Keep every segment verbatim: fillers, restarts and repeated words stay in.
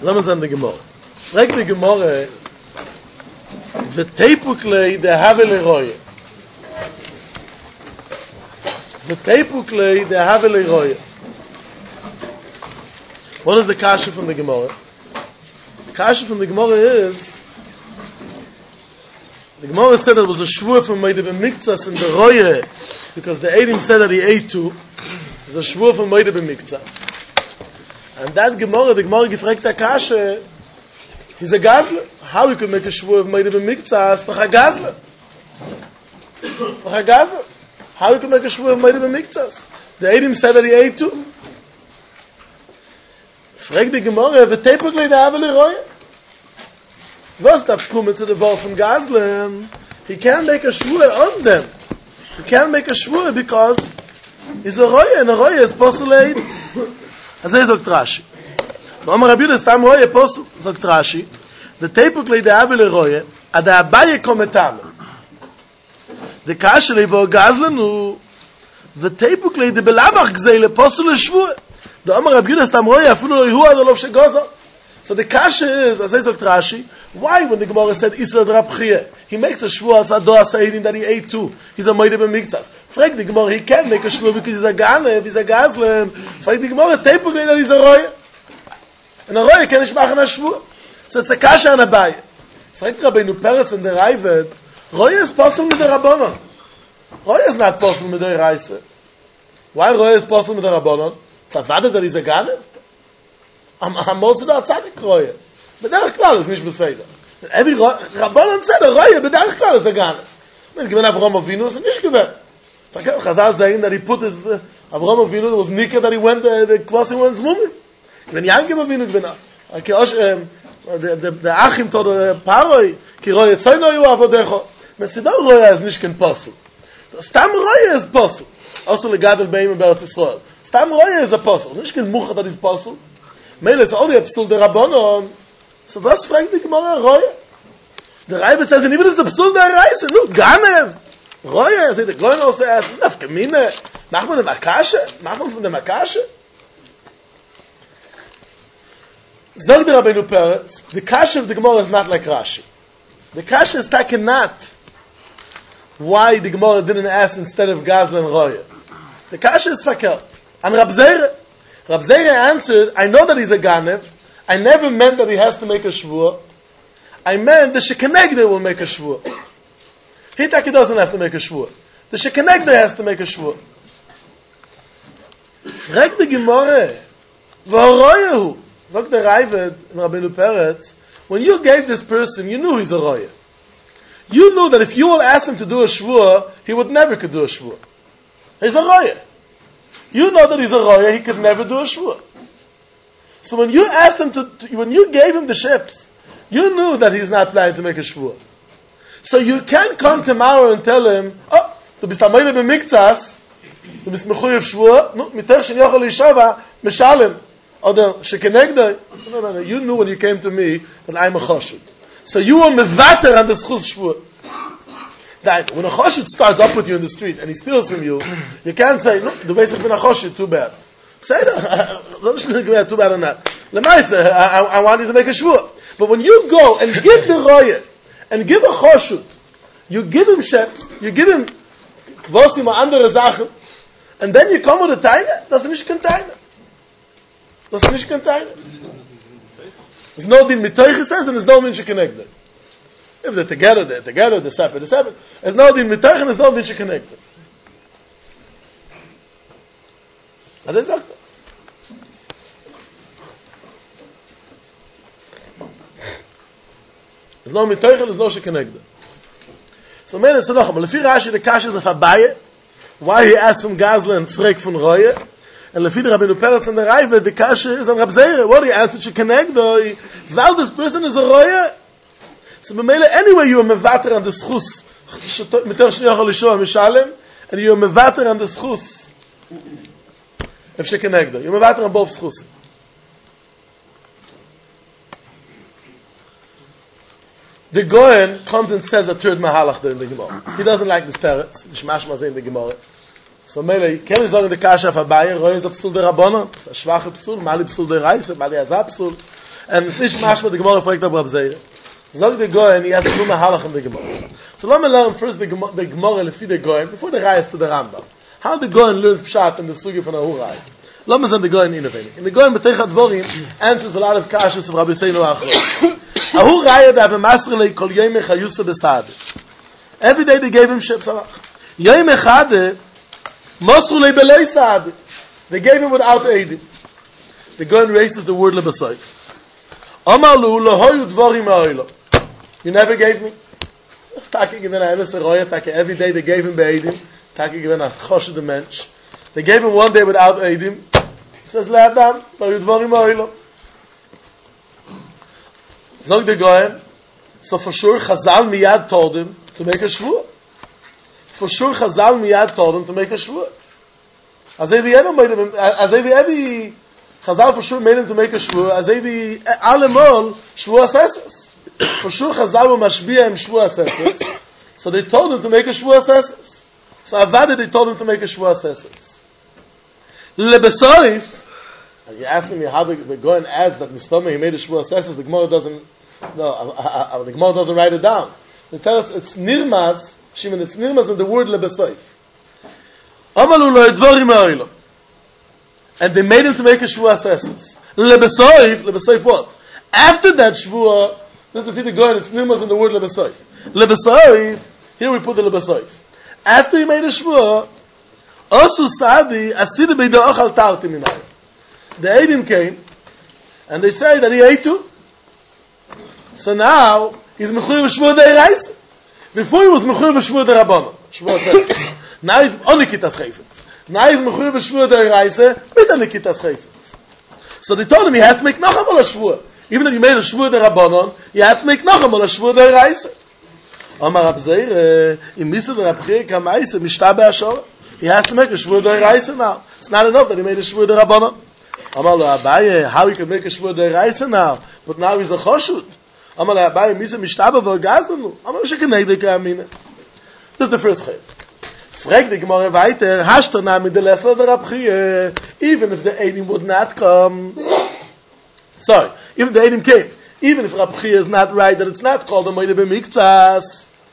Lass uns an die Gemorre. Fragt die Gemorre, the Tepuklei de Havele Roye. The Tepuklei de Havele Roye. What is the kasha from the Gemorre? The kasha from the Gemorre is, the Gemorre said that it was a shvur from Moed B'Miktsas in the Roye, because the Eidim said that he ate two. It's a shvur from Moed B'Miktsas. And that Gemorre, the Gemorre gefragt der kasha, he's a gazler. How you could make a shvur of Moed B'Miktsas? Doch a gazler. Doch a gazler. How you could make a shvur of Moed B'Miktsas? The Eidim said that he ate two. Frag die Gemorre, the Tepuklei de Havele Roye. Was darf kommen zu der Wort von Gazlen? He can't make a shvur on them. He can't make a shvur because he's a Roye, and a Roye is supposed to lay. Also er sagt Rashi. Warum Rabbi Yudah stam Roye postu, sagt Rashi, the Tepuklei de Havele Roye, ad Abaye kometam. The Kashle vo Gazlen u the Tepuklei de Belamach gzeile postu le shvur. The Amar Rabbi Yudah stam Roye afilu lo Yehu adolov shegozo. So the kasha is, as I said Rashi, why when the Gemara said Isra Drabchie, he makes a shvur al Tzador Seidim that he ate too. He's a Moed B'Miktsas. Frag the Gemara, he can't make a shvur because he's a Ganev, he's a Gazlan. Frag the Gemara, Tepuklei that he's a Roye. And a Roye can't machen a shvur. So it's a kasha and a Abaye. Frag Rabbeinu Peretz and the Raivet, Roye is possible with the Rabbanon. Roye is not possible with the Reise. Why Roye is possible with the Rabbanon? Tzavada that he's a Ganev? I'm I'm also not tzaddik roye. But derech klal is nicht beseder. Every Rabbanon said a roye, but derech klal is a Ganev. When given Avraham Avinu, it's nicht given. Chazal saying that he put his uh, Avraham Avinu was nika that he went uh, the crossing went zmumi. When Yankim Avinu given okay, um, the the the Achim told the Paroi ki roye tzayno yu avodecho. Mesidor roye is nicht ken pasul. Stam roye is pasul. Also legadol beim be'Eretz Yisrael. Stam roye is a pasul. Nicht ken mucha that is pasul. Mele is only a psul der Rabbanon. So was fragt die Gemara Roye? Der Reibe says, even if it's a psul der Reise, no, Ganev. Roye, say the Gloin also asks, Nafkamine, mach man dem Akashe? Mach man von dem Akashe? Zog der Rabbeinu Peretz, the Kashe of the Gemara is not like Rashi. The Kashe is taken not why the Gemara didn't ask instead of Gazlan Roye. The Kashe is fakert. And Rab Zeire, Rab Zeire answered, I know that he's a Ganev. I never meant that he has to make a shvur. I meant the Shekenegde will make a shvur. He taki doesn't have to make a shvur. The Shekenegde has to make a shvur. Rek the Gemara, V'horoyehu, Zok the Raivet and Rabbeinu Peretz, when you gave this person, you knew he's a roye. You knew that if you will ask him to do a shvur, he would never could do a shvur. He's a roye. You know that he's a roya, he could never do a shvur. So when you asked him to, to, when you gave him the ships, you knew that he's not planning to make a shvur. So you can't come tomorrow and tell him, oh, du bist am Moed B'Miktsas, du bist mechuyev shvur, no, mitech shen yochel yishava, meshalem, oder shekenegdoi. No, no, no, you knew when you came to me that I'm a choshud. So you were mevater on the schus shvur. That when a choshud starts up with you in the street and he steals from you, you can't say, no, the basic been a choshud, too bad. Say that, too bad on that. Lemaisa, I, I want you to make a shvur. But when you go and give the roye, and give a choshud, you give him sheps, you give him kvosim or andere Sachen, and then you come with a taina, das ist nicht kein taina. Das ist nicht kein taina. There's no din mitoiches says, and there's no min shekenegdeh. If they're together, they're together, they're separate, they're separate. There's no din mitoich and there's no din shekenegdeh. And that's okay. There's no mitoich and there's no shekenegdeh. So man, it's noch, but lefi Rashi the kasha is a Abaye, why he asked from Gazla and frek from Roye, and lefi the Rabbeinu Peretz and the Raive, the kasha is on Rab Zeire, what he answered shekenegdeh, while this person is a Roye. So b'meile, anyway you are mevater on the schus, mitoch shen yochel yishua mishalem, and you are mevater on the schus, of shekenegdeh. You are mevater on both schus. The Goyen comes and says a third mahalach in the Gemara. He doesn't like this teretz. Nishmash mazeh in the Gemara. So mele, ken ich sagen the kasha of Abaye, Roye is a psul der Rabbanon, a schwache psul, mali psul der Reise, mali azab psul. And nicht machst mit der Gemara fragt aber Abzeire. Sag der Goyen, he has to do Mahalach in the Gemara. So let me learn first the Gemara, the Gemara lefi the Goyen, before the rise to the Rambam. How the Goyen learns Pshat in the Sugi from Ahurai. Let me send the Goyen innovating. In the Goyen B'teichat Dvorim answers a lot of kashas of Rabbi Seinu Achro. Ahurai that have a master like Kol Yom Echayusa B'Sad. Every day they gave him Shep Salach. Yom Echad Mosru Le Beloi Sad. They gave him without aiding. The Goyen erases the word Lebasayf. Amalu Lehoyu Dvorim Ha'olam. You never gave me. Taki given a emes roya. Taki every day they gave him be'edim. Taki given a choshed the mensch. They gave him one day without edim. He says le'adam lo yudvorim ha'olam. Zog the Goyen. So for sure Chazal miyad told him to make a shvua. For sure Chazal miyad told him to make a shvua. As every ever made him. As every every Chazal for sure made him to make a shvua. As every alemol shvua sesses. For sure Chazal were mashbiya him shvua sesses. So they told him to make a shvua sesses. So Avada they told him to make a shvua sesses. Lebesoif, and you asked me how the, the Goyen adds that Mistama he made a shvua sesses. The Gemara doesn't. No, uh, uh, the Gemara doesn't write it down. They tell us it's nirmaz. Shimon, it's nirmaz in the word lebesoif. Amalu lo yedvorim ha'olam. And they made him to make a shvua sesses. Lebesoif, lebesoif what? After that shvua. This is the Peter Goyen, it's nirmaz in the word lebesoif. Lebesoif, here we put the lebesoif. After he made a shvua, Osu Sadi, Asida Beida Ochal Tarti Minay. The Eidim came, and they say that he ate too. So now, he's Mechur B'Shvua De'iraisa. Before he was Mechur B'Shvua De'Rabbanan. Shvua Sesses. Now he's on Nikitas Chayfetz. Now he's Mechur B'Shvua De'iraisa, with a Nikitas Chayfetz. So they told him he has to make Nacham al Shvua. Even if you made a shvur derabbanon, you have to make nacham on a shvur deraisa. Amar Abzeire, in Misad Rabchir Kamaisa, Mishta Be'ashor. He has to make a shvur deraisa now. It's not enough that he made a shvur derabbanon. Amar Lo Abaye, how he can make a shvur deraisa now, but now he's a choshud. Amar Lo Abaye, Misad Mishta Be'ashor. Amar Shekeneg de Kamina. This is the first chayv. Frag the Gemara weiter, Hashtana mit der Lesser der Rabchir, even if the Eidim would not come. Sorry, even the Eidim came. Even if Rabbi Chia is not right, that it's not called a Moide B'Miktzas.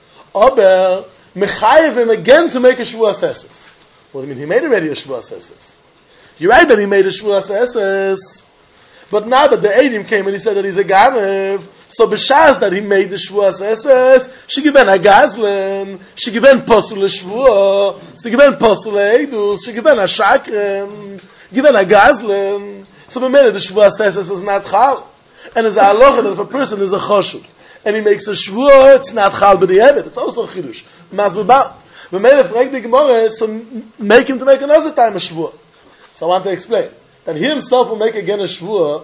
Aber, Mechayev him again to make a Shvua Sesses. What do you mean? He made already a Shvua Sesses. You're right that he made a Shvua Sesses. But now that the Eidim came and he said that he's a Ganev, so B'Shaz that he made the Shvua Sesses, she given a Gazlan, she given Postul Shvua, she given Postul Eidus, she given a Shakrem, given a Gazlan. So we made it, the Shvua Sesses is not Chal. And it's a halacha that if a person is a choshud, and he makes a Shvua, it's not Chal b'di'evet. It's also a Chidush. Mas b'bal. We made it, frag the Gemara, so make him to make another time a Shvua. So I want to explain. That he himself will make again a Shvua,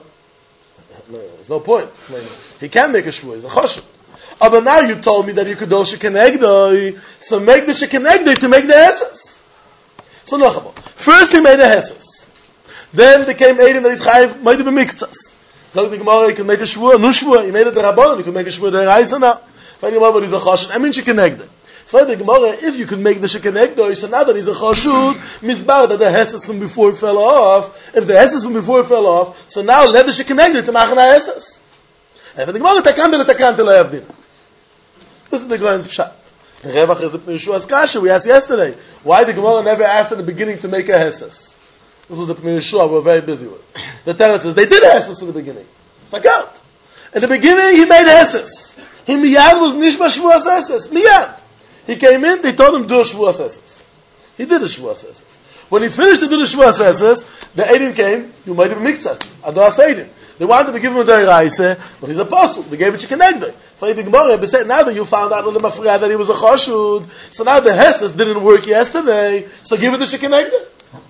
no, there's no point. He can make a Shvua, he's a choshud. Oh, but now you told me that you could do Shekenegdoi, so make the Shekenegdoi to make the Hesses. So no, first he made the Hesses. Then there came Eidim that is Chayiv Moide B'Miktzas. So the Gemara, you can make a Shvua, no Shvua. You made it the Rabbanon, you can make a Shvua De'Raisa now. Find the Gemara, but he's a Chashud. I mean Shekenegdoi. Find the Gemara, if you could make the Shekenegdoi, so now that he's a Chashud, Mizbar that the Hesses from before fell off. If the Hesses from before fell off, so now let the Shekenegdoi to machen a Hesses. And the Gemara, Takan B'le Takan Tel Ha'avdin. This is the Goyen's Pshat. The Revach is the Pnei Yeshua's Kasha. We asked yesterday, why the Gemara never asked in the beginning to make a Hesses? This was the Pnei Yeshua we're very busy with. The Teretz says, they did Hesses in the beginning. Check out. In the beginning, he made Hesses. He miyad was nishma Shvuas Hesses. Miyad. He came in, they told him, do a Shvuas Hesses. He did a Shvuas Hesses. When he finished to do the Shvuas Hesses, the Eidim came, you might have Miktzas. Adas Eidim. They wanted to give him a Deiraisa, but he's a apostle. They gave it Shekenegdoi. For the Gemara, they said, now that you found out on the Mafriya that he was a Choshud, so now the Hesses didn't work yesterday, so give it to Shekenegdoi.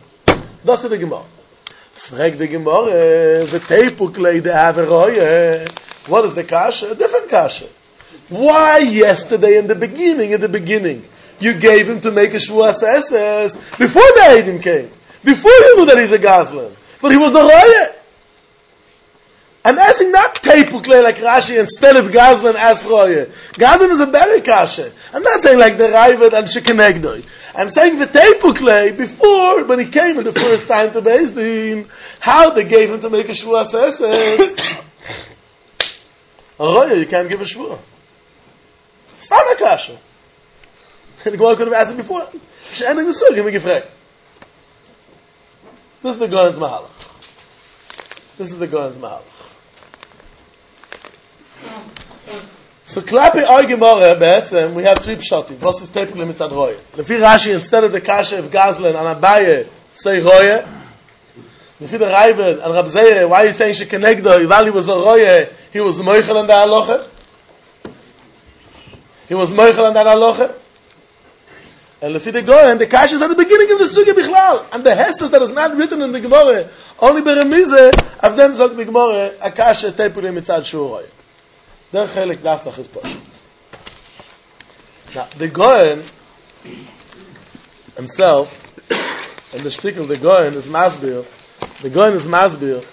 Das ist die Gemara. Frag die Gemara, the Teipukle de Averoye. What is the kasha? A different kasha. Why yesterday in the beginning, in the beginning, you gave him to make a Shvuas Esses before the Eidim came? Before you knew that he's a Gazlan. But he was a Roye. I'm asking not Teipukle like Rashi instead of Gazlan as Roye. Gazlan is a better kasha. I'm not saying like the Raivet and Shekenegdoi. I'm saying the Teipukle before, when he came in the first time to Beis Din, how they gave him to make a Shvuas Esses. A roya, you can't give a shvua. It's not a kasha. The Gemara could have asked it before. She'ending the sugya, we gefragt. This is the Goyen's Mahalach. This is the Goyen's Mahalach. So klapi our Gemara, be'etzem, we have three pshatim. What's the staple in mitzad roya? Lefi Rashi, instead of the kasha of Gazlan and Abaye, say roya. Lefi the Raibed and Rab Zeire, why are you saying shekenegdo? While he was a roya, he was moichel and the halacha. He was moichel and the halacha. And Lefi the Goyen, the kasha is at the beginning of the sugya bichlal. And the hestes that is not written in the Gemara, only beremize, of them zog the Gemara, a kasha tepuri mitzad shu roya. Der chelik daftach is pashut. Now, the Goyen himself, and the shtickle, the Goyen is masbir, the Goyen is masbir,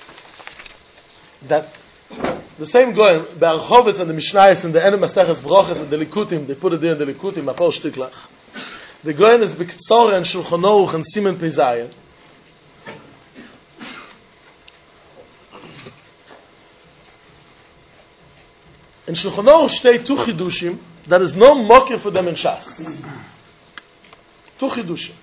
that the same Goyen, the Archovis and the Mishnayos and the Enem Maseches Broches and the Likutim, they put it there in the Likutim, a Paul Shtiklach. The Goyen is B'Ktsore and Shulchan Aruch and Simen Pei. In Shulchan Aruch stay two chidushim, there is no mokir for them in Shas. Two chidushim.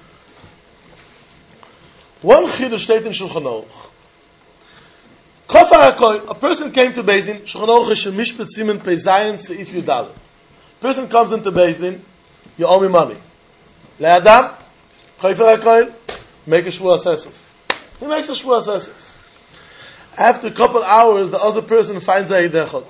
One chidush steht in Shulchan Aruch. Kofar HaKoil, a person came to Beis Din, Shulchan Aruch is Mishpat Simen Pei Zayin Seif Yudalet. Person comes into Beis Din, you owe me money. Le'adam, Kofar HaKoil, make a shvua assesses. He makes a shvua assesses. After a couple hours, the other person finds a hidechot.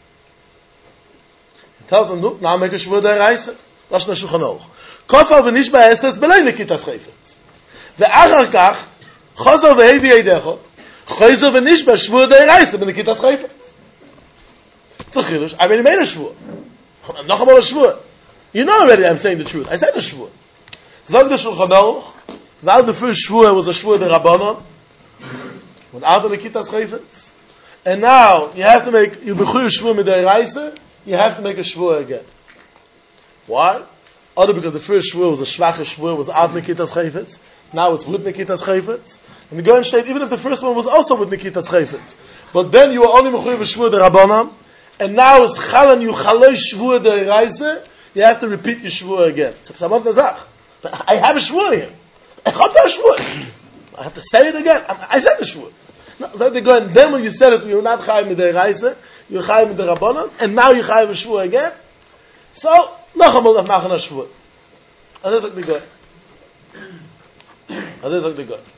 Tells him, no, now make a shvur der reise. Das ist eine Shulchan Aruch. Kofar v'nish ba'eses belei nekitas chayfetz. Ve'achar kach, chozor v'hei v'yedechot, chozor v'nish ba'shvur der reise b'nekitas chayfetz. It's a chidush. I mean, he made a shvur. Noch einmal a shvur. You know already I'm saying the truth. I said a shvur. Zog the Shulchan Aruch, now the first shvur was a shvur der Rabbanon, without the nekitas chayfetz. And now, you have to make, you b'chuy shvur mit der reise, you have to make a shvur again. Why? Other because the first shvur was a shvache shvur, was ad nekitas chayfetz. Now it's with nekitas chayfetz. And the Goyen state, even if the first one was also with nekitas chayfetz. But then you were only mechuyev shvur der Rabbanan, and now it's chalan you chaloi shvur der reise, you have to repeat your shvur again. I have a shvur here. I have a shvur. I have to say it again. I said the shvur. So they go, and then when you said it, you're not chayim with the reise, you're chayim with the Rabbanon, and now you're chayim with shvur again. So, noch einmal nach machen a shvur. And this is like the Goyen. And this is like the Goyen.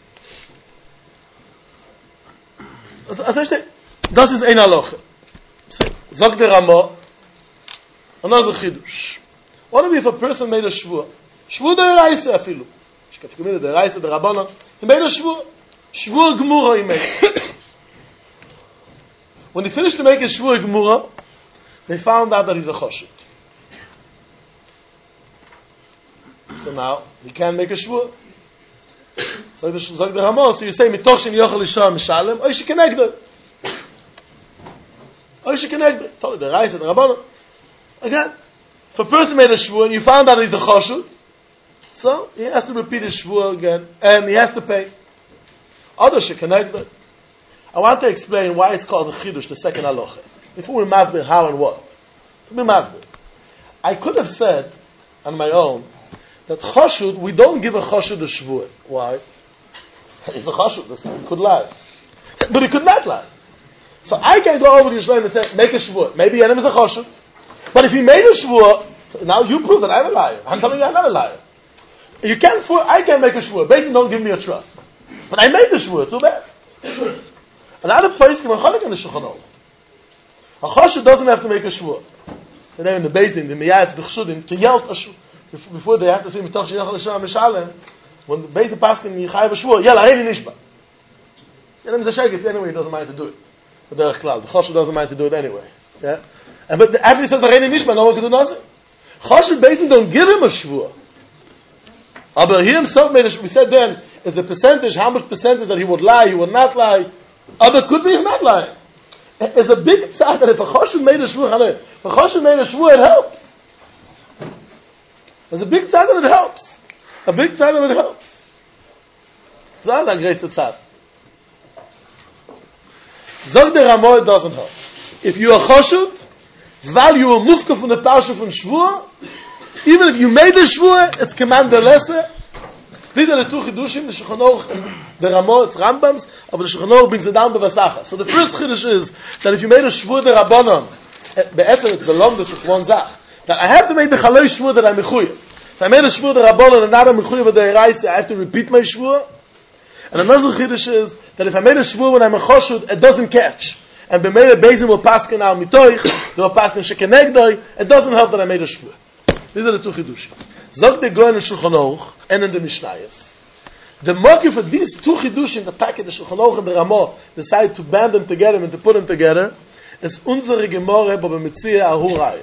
Also ich stehe, das ist ein Halacha. Sagt der Rama, another chidush. What if a person made a shvur? Shvur der reise afilu. Ich kann nicht der reise der Rabbanon. He made a shvur. Shvur Gemura he made. When he finished to make a Shvur Gemura, they found out that he's a Choshit. So now, he can't make a Shvur. So the Zog the Ramos, so you say, Mitoch shen yochel isha mishalem, oy she kenegdo. Oy she kenegdo. Told the Reis, the Rabbanon. Again, if a person made a Shvur and you found out he's a Choshit, so he has to repeat his Shvur again, and he has to pay. Other shekenegdo. I want to explain why it's called the chidush, the second halacha. Before we masbir how and what. To be masbir. I could have said on my own that choshud, we don't give a choshud a shvur. Why? He's a choshud, he could lie. But he could not lie. So I can go over to Yisrael and say, make a shvur. Maybe Yenem is a choshud. But if he made a shvur, now you prove that I'm a liar. I'm telling you I'm not a liar. You can't, I can't make a shvur. Basically, don't give me a trust. But I made the shvur, too bad. Another place in the Shulchan Aruch. A Choshid doesn't have to make a shvur. And then in the Beis Din, the Miyatz, the Chshudim, to yell a shvur. Before they have to say, Mitoch shen yochel isha mishalem, when the Beis Din paskin, you chayav a shvur, yell, Areini nishba. And then the Shegitz, anyway, he doesn't mind to do it. But the Choshid doesn't mind to do it anyway. Yeah? And but after he says, Areini nishba, no one can do nothing. Choshid Beis Din don't give him a shvur. But he himself made a shvur. We said then, is the percentage, how much percentage that he would lie, he would not lie. Other could be not lying. It's a big tzad that if a choshud made a shvur, if a choshud made a shvur, it helps. There's a big tzad that it helps. A big tzad that it helps. That's the greatest tzad. Zog der Ramo, it doesn't help. if you are chashud, while you are mufka from the parsha from Shvua, even if you made the Shvua, it's commanded lesser. These are the two chidushim, the Shulchan Aruch, the Ramah, it's Rambam's, but the Shulchan Aruch brings it down to Vasacha. So the first chidush is that if you made a Shvua the Rabbanon, be'etzem it's belonged to one zach, that I have to make the Chaloi Shvua that I'm mechuyev. If I made a Shvua the Rabbanon and not a mechuyev of the Eraisa, I have to repeat my Shvua. And another chidush is that if I made a Shvua when I'm a choshud, it doesn't catch. And b'meila bezim will paskin al mitoich, they will paskin shekenegdoi, it doesn't help that I made a Shvua. These are the two chidushim. Zog the Goyen in Shulchan Aruch and in the Mishnayos. The motive for these two chidushim, the Taka, the Shulchan Aruch and the Ramah, decide to band them together and to put them together, is unsere Gemorre bo b'metzia Ahurai.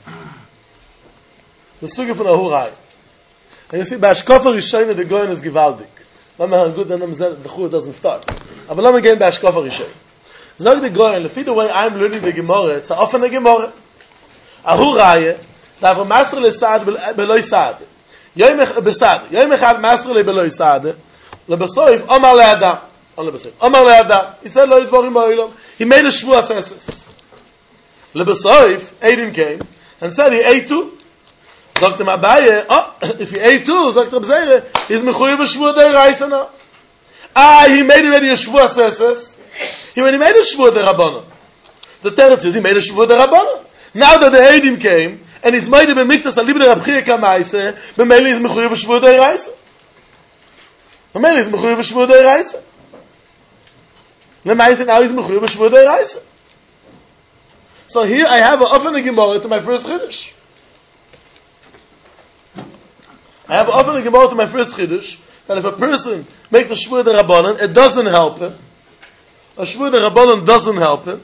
The suge von Ahurai. And you see, by Ashkofa Rishayna, the Goyen is gewaldig. Lama har good, then the Chur doesn't start. But let me again by Ashkofa Rishayna. Zog the Goyen, lefi the way I'm learning the Gemorre, it's a often a Gemorre. Ahurai, da vo master le saad beloy saad yom besad yom echad master le beloy saad le besoif omar le adam on le besoif omar le adam he said lo yitvorim ba'olam he made a shvua seses le besoif Eidim came and said he ate two sagt him Abaye oh if he ate two sagt Reb Zeire he's mechuyev shvua deiraisa now ah he made already a shvua seses he when he made a shvua derabbanan the teretz is he made a shvua derabbanan now that the Eidim came and his mighty b'miktas al libne Rabchia kamaise, b'meili is mechuyev b'shvua deiraisa. B'meili is mechuyev b'shvua deiraisa. L'maise now he's mechuyev b'shvua deiraisa. So here I have an often Gemara to my first chiddush. I have an often Gemara to my first chiddush that if a person makes a shvua derabbanan, it doesn't help him. A shvua derabbanan doesn't help him.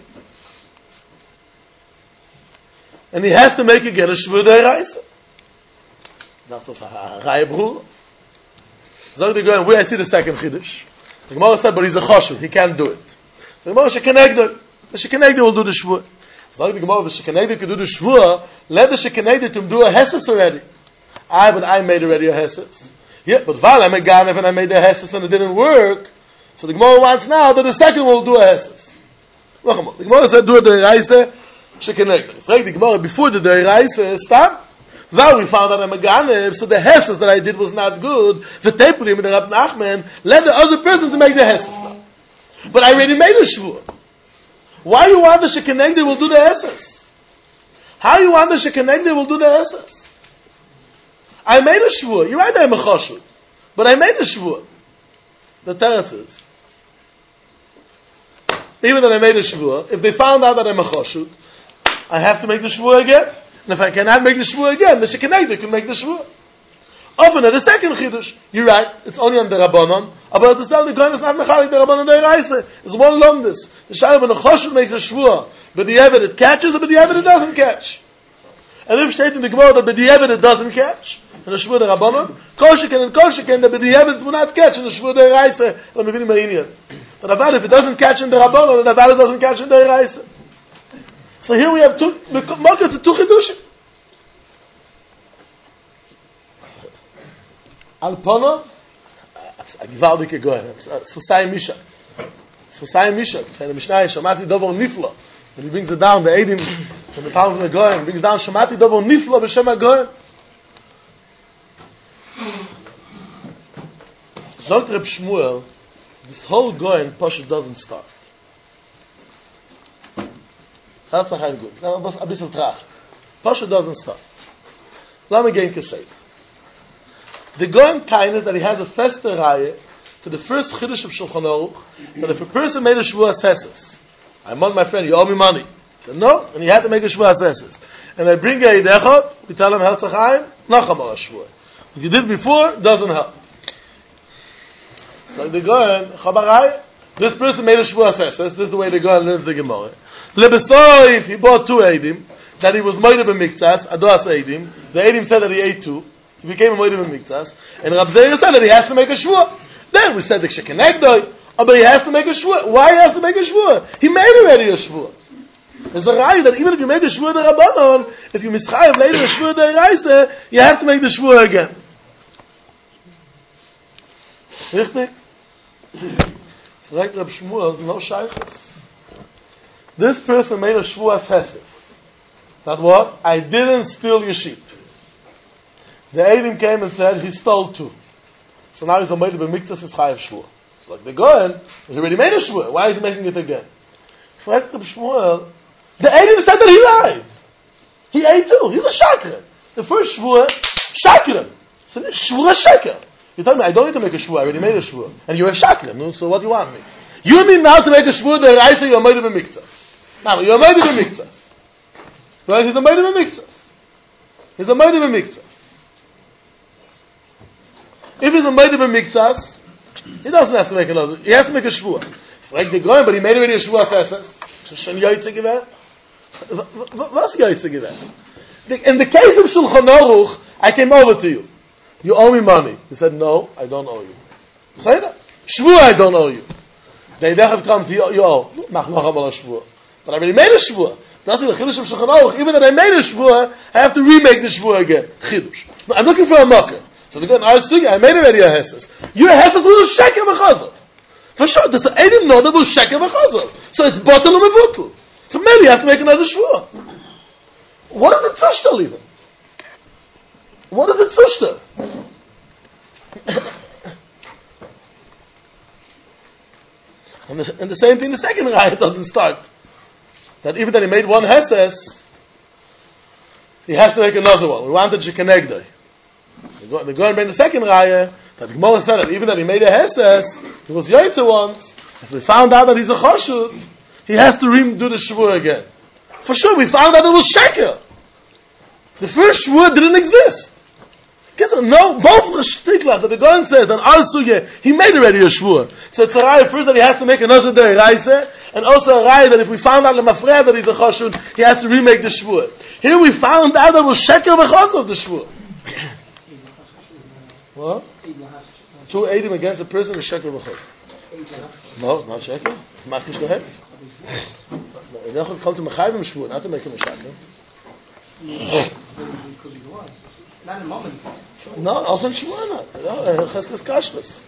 And he has to make a get a shvur deiraisa. That's also a Raya Brura. So they go, and where I see the second chiddush. The Gemara said, but he's a choshev, he can't do it. So the Gemara shekenegdo, the shekenegdo will do the shvur. So the Gemara, the shekenegdo can do the shvur, let the shekenegdo to do a heses already. I, but I made already a heses. Yeah, but while I'm a ganev and I made a heses and it didn't work, so the Gemara wants now that the second will do a heses. The Gemara said, do a deiraisa, shekenegdo. Frag the Gemara before the deiraisa stop. Well, we found that I'm a ganev, so the hesses that I did was not good. The tepuri with the Rab Nachman led the other person to make the hesses now. But I already made a shvur. Why you want the shekenegdo will do the hesses? How you want the shekenegdo will do the hesses? I made a shvur. You're right, I'm a chashud, but I made a shvur. The teretz is, even that I made a shvur, if they found out that I'm a chashud, I have to make the shvur again. And if I cannot make the shvur again, the shekenegdo can make the shvur. Often at the second chiddush, you're right, it's only on the Rabbanon, but at the time the Kohen is not mechalik the Rabbanon deiraisa. It's one lomdus. The shayla when the choshev makes a shvur, but the Eved it catches, but the Eved it doesn't catch. And if stated in the Gemara that the Eved it doesn't catch, and the shvur the Rabbanon, kol sheken and kol sheken, that the Eved will not catch in the shvur deiraisa. Let me finish my inyan. But about if it doesn't catch in the Rabbanon, the Eved doesn't catch in the deiraisa. So here we have two, Mocha to two chidushim. Alpana, a gewaldige Goyen. Sfosai Misha. Sfosai Misha. In the Mishnah, Shamati Dovo Nifla. When he brings it down, the Eidim, from the town of the Goyen, brings down Shamati Dovo Nifla b'Shem HaGoyen. Zogt Reb Shmuel, this whole Goyen, Poshet doesn't start. That's a high good. A bisschen trach. Poshet doesn't start. Let me get Kesed. The Goyen Tainus that he has a fester raya to the first chiddush of Shulchan Aruch, that if a person made a shvua seses, I'm on my friend, you owe me money. He said, no, and he had to make a shvua seses. And I bring a idechot, we tell him, Herzachayim, nacham al shvua. What you did before doesn't help. So the Goyen, Chabaraya, this person made a shvua seses, this is the way the Goyen learns the Gemara. Lebesoif, he bought two Eidim, that he was moide b'miktas, adoas Eidim, the Eidim said that he ate two, he became a moide b'miktas, and Rab Zeir said that he has to make a shvua. Then we said the shekenegdoi, but he has to make a shvua. Why he has to make a shvua? He made already a shvua. It's the right that even if you make a shvua the Rabbanon, if you mischayev later a shvua the Eraisa, you have to make the shvua again. Richtig? Fragt Rab Shmuel, no shaychus. This person made a shvuas heses. That what? I didn't steal your sheep. The Eidim came and said, he stole two. So now he's a made b'miktas is chayav shvua. It's like the Goyen, he already made a shvua. Why is he making it again? Fragt Reb Shmuel, the Eidim said that he lied. He ate two. He's a shakran. The first shvua, shakran. So shvua shaker. You tell me, I don't need to make a shvua. I already made a shvua. And you're a shakran. No? So what do you want me? You need now to make a shvua that I say you're made b'miktas. Now, you're made b'miktas. Right? He's a made b'miktas. He's a made b'miktas. If he's a made b'miktas, he doesn't have to make another. He has to make a shvua. Like the Goyen, but he made already a shvua fesses. Schon yoytze gewähnt? Was yoytze gewähnt? In the case of Shulchan Aruch, I came over to you. You owe me money. He said, no, I don't owe you. Say that. Shvua, I don't owe you. The Idechad comes, you owe. Mach noch einmal a shvua. But I already made a shvua. That's the Chidush of Shulchan Aruch. Even that I made a shvua, I have to remake the shvua again. Chidush. No, I'm looking for a mocker. So the Goyen, I was thinking, I made already a Hesses. Your Hesses was a sheker v'chazal. For sure, there's I didn't know that was sheker v'chazal. So it's bottle and mevutel. So maybe you have to make another shvua. What is the tzushta even? What is the tzushta? and, the, and the same thing, the second raya doesn't start. That even that he made one Hesses, he has to make another one. We wanted Shekenegdai. The Goyen made the second raya, that the Gemara said that even that he made a Hesses, he was Yaitze once. If we found out that he's a Choshud, he has to redo the Shvur again. For sure, we found out it was Sheker. The first Shvur didn't exist. No, both of the shtiklas that the Goyen says, and also he made already a Shvur. So it's a raya first that he has to make another day Reise, and also a raya that if we found out Lemafreya that he's a Choshud, he has to remake the Shvur. Here we found out that it was Sheker v'chaz of the Shvur. What? Two Eidim against a person is sheker v'chaz. No, it's not sheker. It's machish lehem. You don't come to mechayvim shvur, not to make him a sheker. Not in a moment. No, also in shvur not. No, cheskes kashkes.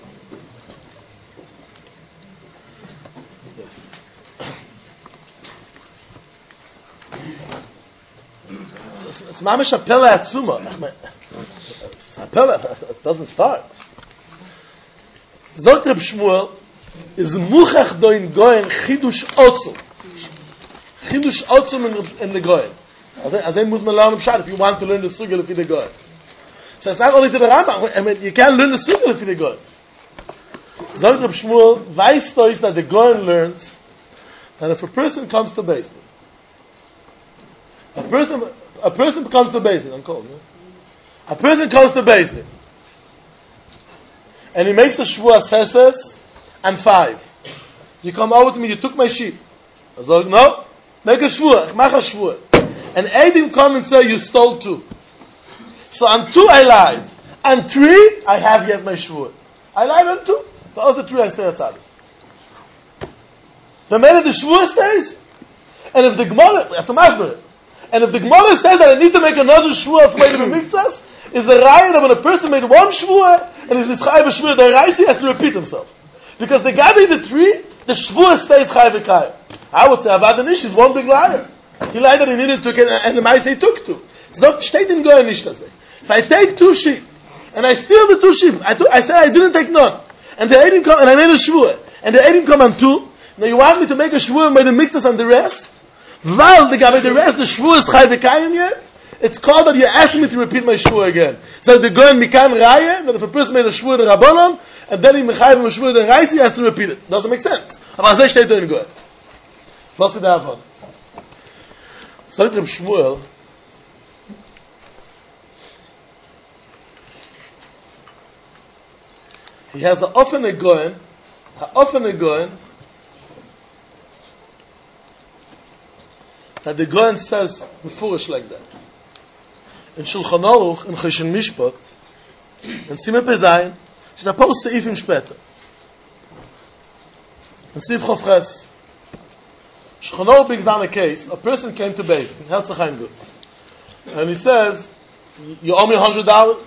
It's mamish a pella atzuma. It doesn't start. Zot Reb Shmuel is muchach doin Goyen chidush otzum. Chidush otzum in the Goyen. As I muss man lernen Pshat if you want to learn the sugel of the Goyen. So it's not only to the Rambam. I mean, you can't learn the sugel of the Goyen. Zot Reb Shmuel, weißt du is that the Goyen learns that if a person comes to Beis Din, a person, a person comes to Beis Din, I'm cold, no? A person comes to Beis Din, and he makes a shvua seses and five. You come over to me, you took my sheep. I say, no, make a shvua, mach a shvua. And Eidim come and say, you stole two. So on two I lied. On three, I have yet my shvua. I lied on two. The other three I stay outside. The minute the shvua stays, and if the Gemara, we have to master it. And if the Gemara says that I need to make another shvua for my mikzas, is the raya that when a person made one shvua and is mitzchayev b'shvua, the raisi has to repeat himself. Because the guy made the three, the shvua stays chayev v'kayim. I would say Avad Anish is one big liar. He lied that he needed to, and the Maaseh took two. It's not steht in Goyen nicht das. If I take two sheep and I steal the two sheep, I, took, I said I didn't take none, and the Eidim come and I made a shvua, and the Eidim come on two. Now you want me to make a shvua and made a mixus on the rest? While the guy made the rest, the shvua is chayev v'kayim yet. It's called that you're asking me to repeat my shvua again. So the Goyen mikan raya, that if a person made a shvua the Rabbanon, and then he mechayev a shvua the Raisi, he has to repeat it. Doesn't make sense. Aber das steht in Goyen. Was ist davon? So Reb Shmuel, he has an offene Goyen, an offene Goyen, that the Goyen says beforish like that. In Shulchan Aruch, in Choshen Mishpat, in Siman Pezayin, she's a post seifim später. In Seif Chof Ches, Shulchan Aruch brings down a case, a person came to Beis Din, Herz Chaim Gut, and he says, you owe me a hundred dollars?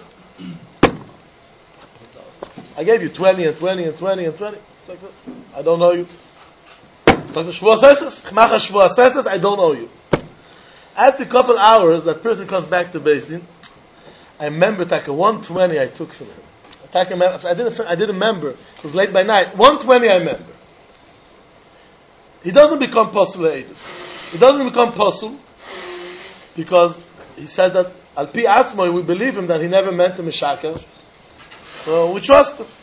I gave you twenty and twenty and twenty and twenty. It's like that. I don't know you. So the Shvuah says, Chmacha Shvuah says, I don't owe you. After a couple hours, that person comes back to Beis Din. I remember like a one twenty I took from him. I didn't, I didn't remember. It was late by night. one twenty I remember. He doesn't become Postul Eidus. He doesn't become Postul because he said that Al Pi Atzmo, we believe him that he never meant to Mishaker. So we trust him.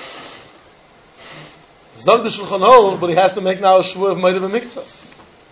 Zog the Shulchan Aruch, but he has to make now a Shvuah of Moedim Miktzos.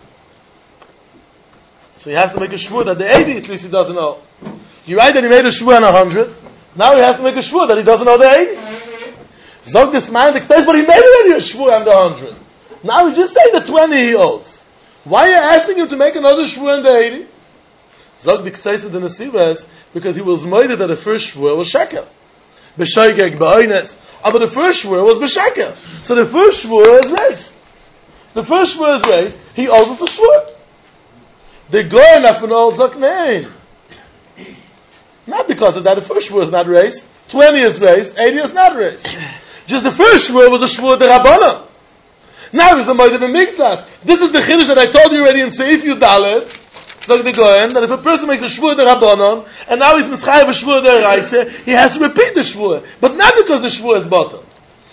So he has to make a Shvuah that the eighty at least he doesn't know. You write that he made a Shvuah on a hundred. Now he has to make a Shvuah that he doesn't know the eighty. Zog this man explains, but he made already a Shvuah on the hundred. Now he just say the twenty he owes. Why are you asking him to make another Shvuah on the eighty? Zog the Ktseis of the Nesivas, because he was moided that the first Shvuah was Shekel. B'shoigeg, b'oines. But the first Shvuah was B'shekel. So the first Shvuah is raised. The first Shvuah is raised. He owes us the Shvuah. The Goyen of an old Zaknein. Not because of that, the first Shvuah is not raised. twenty is raised, eighty is not raised. Just the first Shvuah was a Shvuah de Rabbanan. Now it's a Moedim Miktzos. This is the Chiddush that I told you already in Seif Yudalet. Like the Goyen, that if a person makes a Shvuah de Rabbanan, and now he's Mischayev a Shvuah de Reise, he has to repeat the Shvuah. But not because the Shvuah is bottom.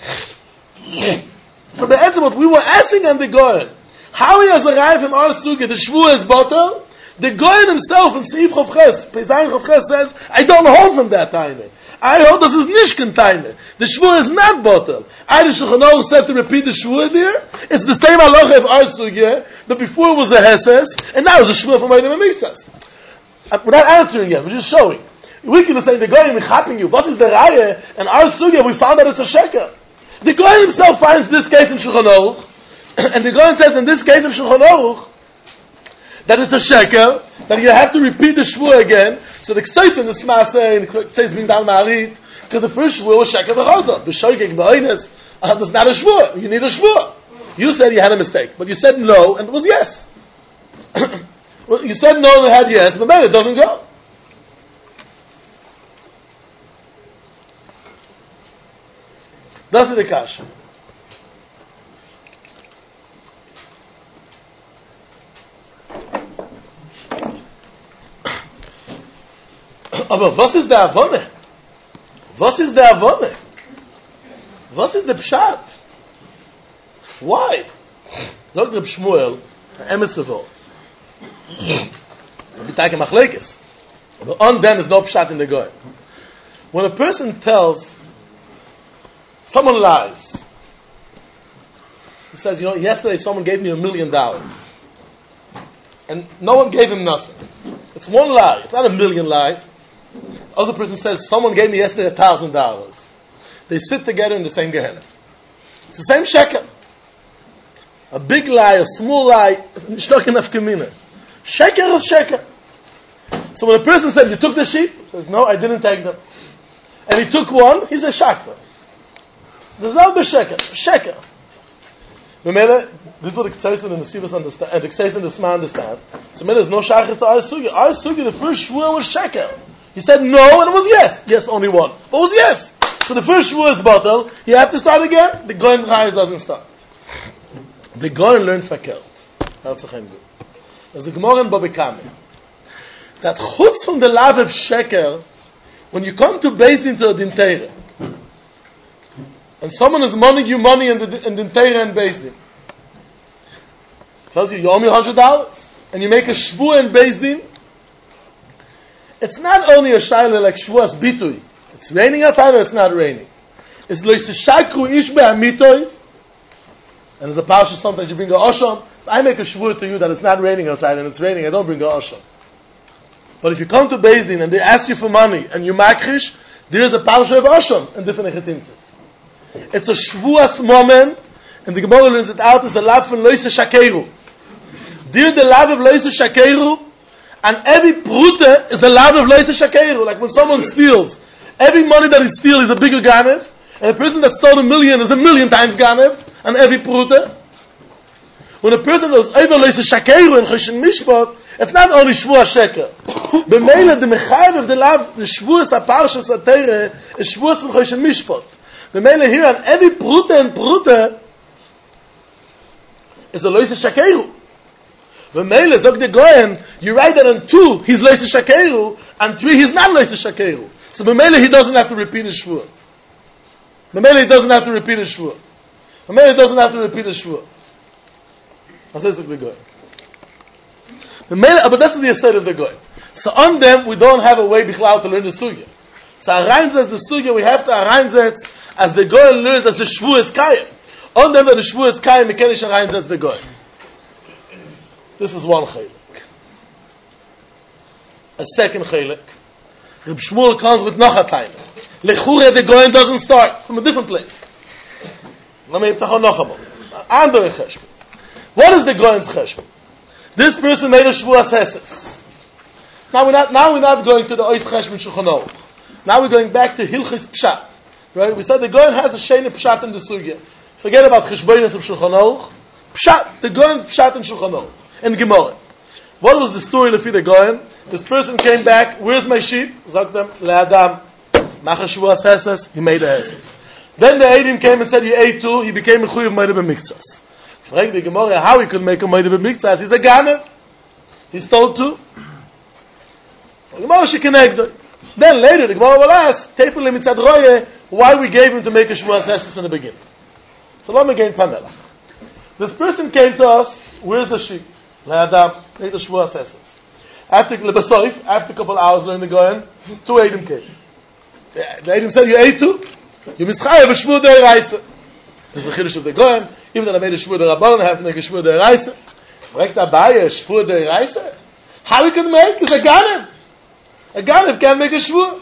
So the answer what we were asking on the Goyen, how he has arrived from our Sugya, the Shvuah is bottom, the Goyen himself in Seif Chavches, Pezayin Chavches says, I don't hold from that time. I hold this is Nishkan time. The Shvuah is not bottom. I, the Shulchan Aruch said to repeat the Shvuah there. It's the same halacha of our Sugya, but before it was the Heses, and now it's the Shvuah from Moedim Miktzos. We're not answering yet, we're just showing. We can say the Goyen mechapping you, what is the Raya? And our Sugya, we found that it's a Sheker. The Goyen himself finds this case in Shulchan Aruch, and the Goyen says in this case in Shulchan Aruch, that it's a sheker, that you have to repeat the Shvuah again. So the Ktseis in the Smasa, and the Ktseis being down Ma'arit, because the first Shvuah was sheker v'chazah. B'shoigeg b'oines, uh, there's not a Shvuah. You need a Shvuah. You said you had a mistake, but you said no, and it was yes. Well, you said no and it had yes, but then it doesn't go. That's the Kasha. Aber was ist der Avone? Was ist der Avone? Was ist der Pshat? Why? Sagt Reb Shmuel, Emes Evo. B'take Machlekes. But on them is no Pshat in the Goy. When a person tells, someone lies, he says, you know, yesterday someone gave me a million dollars. And no one gave him nothing. It's one lie. It's not a million lies. Other person says, someone gave me yesterday a thousand dollars. They sit together in the same Gehenna. It's the same sheker. A big lie, a small lie, shtok enough kamina. Sheker is sheker. So when a person said, you took the sheep? He says, no, I didn't take them. And he took one, he's a shakra. There's no sheker. Sheker. This is what the Ktseis and the Nesivos understand, and the Ktseis and the Sma understand. So there's no shachris to our sugi. Our sugi, the first shvuah was sheker. He said no, and it was yes. Yes, only one. But it was yes. So the first shvuah is bottle. You have to start again. The Goyen Chayes doesn't start. The Goyen learned fakelt. That's a good. There's a Gemara in Baba Kama that chutz from the love of sheker, when you come to Beis Din to a Din Teira, and someone is money you money in the in the Teira and Beis Din, tells you you owe me a hundred dollars, and you make a shvuah in Beis Din. It's not only a shaila like shvuah's bitui. It's raining outside or it's not raining. It's lo yishakru ish be'amitoy. And there's a parsha sometimes you bring a osham. If I make a shvuah to you that it's not raining outside and it's raining, I don't bring a osham. But if you come to Beis Din and they ask you for money and you makrish, there is a parsha of osham and different echetimtzes. It's a shvuah's moment, and the Gemara learns it out as the lab from loise shakeru. There the lab of loise shakeru, and every prute is the lab of loise shakeru. Like when someone steals, every money that he steals is a bigger ganev, and a person that stole a million is a million times ganev, and every prute. When a person goes over loise shakeru and choshen mishpat, it's not only shvuah sheker. B'meila the mechayev of the lab, the shvuah saparsha satere is shvuah from choshen mishpat. The mele here on every prute and prute, is the loise shakeru. When Mele zog the Goyen, you write that on two, he's loise shakeru, and three, he's not loise shakeru. So Mele, he doesn't have to repeat his shvur. Mele, he doesn't have to repeat his shvur. Mele doesn't have to repeat his shvur. That's the Goyen. But that's the estate of the Goyen. So on them, we don't have a way bichlal to learn the sugya. So Arainzes the sugya, we have to Arainzes as the Goyen learns as the shvur is kayim. On them, that the shvur is kayim, mekenish Arainzes the Goyen. This is one chaylik. A second chaylik. Reb Shmuel comes with noch a time. Lechure, the Goyen doesn't start from a different place. Let me tell you noch einmal. Andere cheshbon. What is the Goyen's cheshbon? This person made a shvuas heses. Now we're not, now we're not going to the ois cheshbon shulchan aruch. Now we're going back to hilchis pshat. Right? We said the Goyen has a shene pshat in the sugya. Forget about cheshbonis of shulchan aruch. Pshat. The Goyen's pshat in shulchan aruch. In Gemara. What was the story lefi the Goyen? This person came back, where's my sheep? Sagt them, le'adam. Nach shvuas heses, he made a heses. Then the Eidim came and said, you ate too, he became a chuyev meide b'miktzas. Frag the Gemara how he could make a meide b'miktzas. He's a ganev. He stole too. The Gemara she connected. Then later the Gemara will ask, Teipel mitzad roye, why we gave him to make a shvuas heses in the beginning. So let me gain Pamela. This person came to us, where's the sheep? Le'adam, made the shvuas heses. After lebesoif, after a couple hours learning the Goyen, two Eidim came. The Eidim said, you ate too? You mischayev a shvur de'iraisa. This is the chiddush of the Goyen. Even though I made a shvur de'rabbanan, I have to make a shvur de'iraisa. Fragt Abaye, a shvur de'iraisa? How he can make? Is a ganev. A ganev can't make a shvur.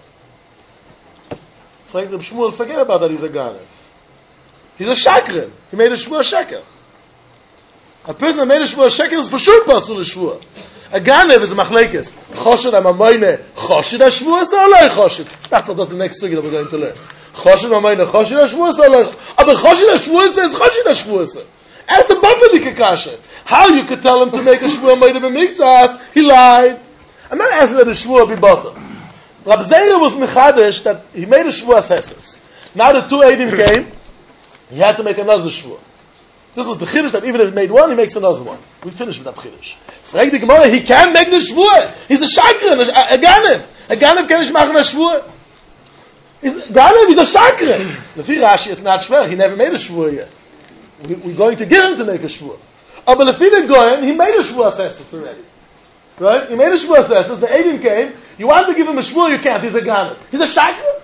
Fragt Reb Shmuel, forget about that, he's a ganev. He's a shakren. He made a shvur sheker. A person that made a shvur sheker is for sure pasul a shvur. A ganev is a machlekes. Choshed amamoyne, choshed a shvur, so olay choshed. That's the next thing that we're going to learn. Choshed amamoyne, choshed a shvur, so olay choshed. Aber choshed a shvur, it's choshed a shvur. Ask the Babadika Kasha. How you could tell him to make a shvur made of a mikzas? He lied. I'm not asking that the shvur be bottom. Rab Zeira was mechadesh that he made a shvur as heses. Now the two Eidim came, he had to make another shvur. This was the chiddush that even if he made one, he makes another one. We finished with that chiddush. Frag the Gemara, he can make the shvur. He's a shakran, a, a ganev. A ganev can make a shvur. He's a ganev, he's a shakran. The Rashi is not shver, he never made a shvur yet. We, we're going to get him to make a shvur. Oh, but if he didn't go in, he made a shvur asesis already. Right? He made a shvur asesis, the Eidim came, you want to give him a shvur, you can't, he's a ganev. He's a shakran.